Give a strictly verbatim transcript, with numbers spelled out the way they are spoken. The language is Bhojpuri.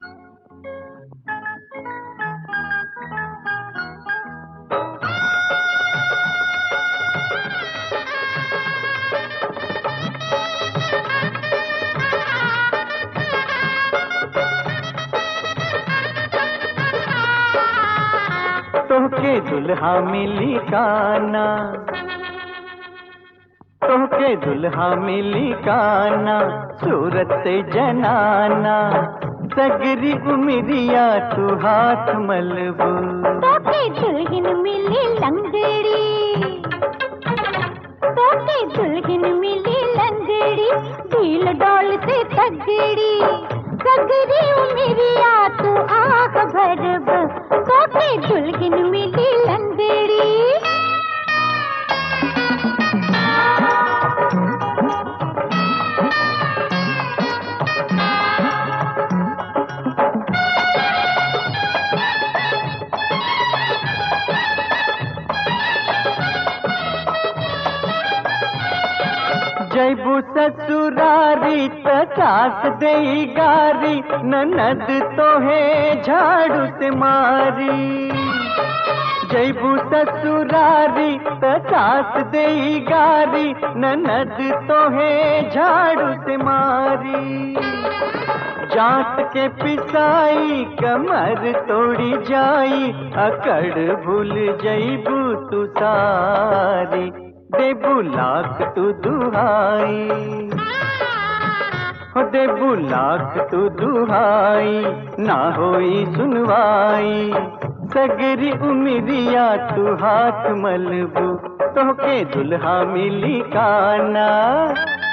तोहके दुल्हा मिली काना, तोहके दुल्हा मिली काना, सूरत से जनाना, सगरी उमरिया तू हाथ मलबू। तोहके दुल्हन मिली लंगड़ी, तोहके दुल्हन मिली लंगड़ी, ढील डोल से तगड़ी, सगरी उमरिया तू आँख भरब। तोहके दुल्हन मिली लंगड़ी। जैबू ससुरारी त सास देई गारी, ननद तोहे झाड़ू से मारी। जैबू ससुरारी त सास देई गारी, ननद तोहे झाड़ू से मारी। जात के पिसाई कमर तोड़ी जाई, अकड़ भूल जैबू तू सारी। देबू लाख तू दुहाई, हो देबू लाख तू दुहाई, ना होई सुनवाई, सगरी उमरिया तू हाथ मलबू। तोहके दुल्हा मिली काना।